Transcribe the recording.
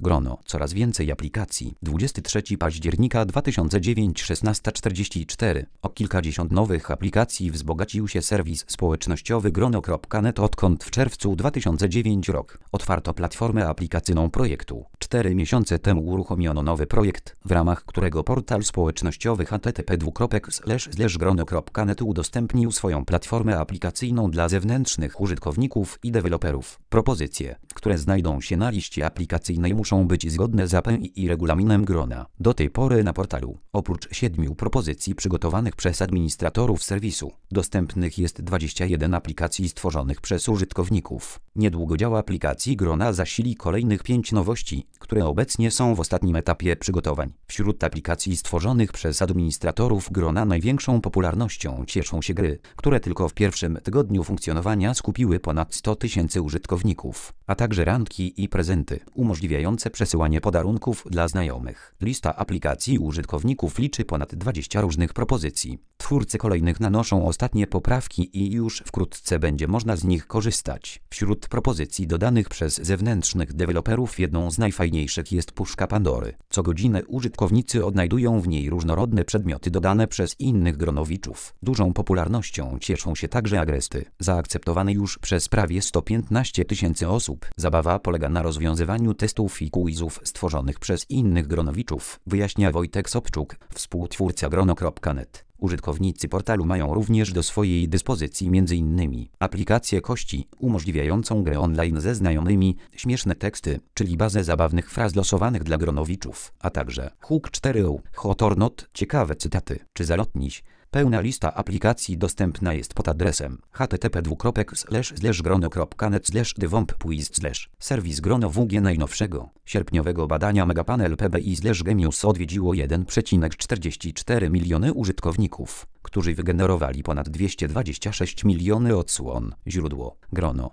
Grono. Coraz więcej aplikacji. 23 października 2009 16:44. O kilkadziesiąt nowych aplikacji wzbogacił się serwis społecznościowy grono.net, odkąd w czerwcu 2009 rok otwarto platformę aplikacyjną projektu. 4 miesiące temu uruchomiono nowy projekt, w ramach którego portal społecznościowy http://grono.net udostępnił swoją platformę aplikacyjną dla zewnętrznych użytkowników i deweloperów. Propozycje, które znajdą się na liście aplikacyjnej, muszą być zgodne z API i regulaminem Grona. Do tej pory na portalu, oprócz 7 propozycji przygotowanych przez administratorów serwisu, dostępnych jest 21 aplikacji stworzonych przez użytkowników. Niedługo dział aplikacji Grona zasili kolejnych 5 nowości, które obecnie są w ostatnim etapie przygotowań. Wśród aplikacji stworzonych przez administratorów Grona największą popularnością cieszą się gry, które tylko w pierwszym tygodniu funkcjonowania skupiły ponad 100 000 użytkowników, a także randki i prezenty umożliwiające przesyłanie podarunków dla znajomych. Lista aplikacji użytkowników liczy ponad 20 różnych propozycji. Twórcy kolejnych nanoszą ostatnie poprawki i już wkrótce będzie można z nich korzystać. Wśród propozycji dodanych przez zewnętrznych deweloperów jedną z najfajniejszych jest puszka Pandory. Co godzinę użytkownicy odnajdują w niej różnorodne przedmioty dodane przez innych gronowiczów. Dużą popularnością cieszą się także agresty, zaakceptowane już przez prawie 115 000 osób. Zabawa polega na rozwiązywaniu testów i quizów stworzonych przez innych gronowiczów, wyjaśnia Wojtek Sobczuk, współtwórca grono.net. Użytkownicy portalu mają również do swojej dyspozycji m.in. aplikację Kości, umożliwiającą grę online ze znajomymi, śmieszne teksty, czyli bazę zabawnych fraz losowanych dla gronowiczów, a także Hook 4o, Hot or Not, ciekawe cytaty, czy zalotniś. Pełna lista aplikacji dostępna jest pod adresem http://grono.net/thewomp.quiz/ Serwis Grono WG najnowszego, sierpniowego badania Megapanel PBI/Gemius odwiedziło 1,44 miliony użytkowników, którzy wygenerowali ponad 226 miliony odsłon. Źródło: Grono.